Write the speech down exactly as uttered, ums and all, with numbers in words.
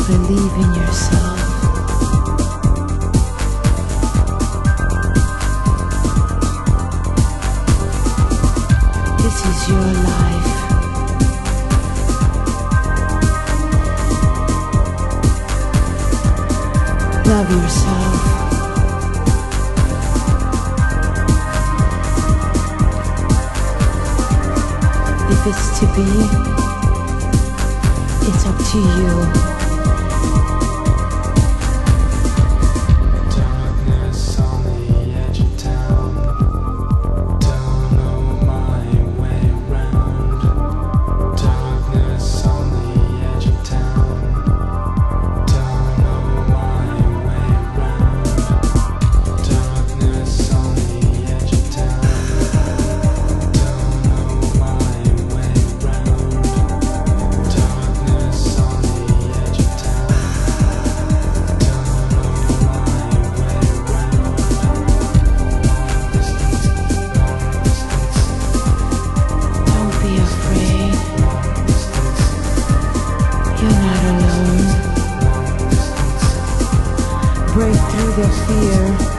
Believe in yourself. This is your life. Love yourself. If it's to be, it's up to you. Break through the fear.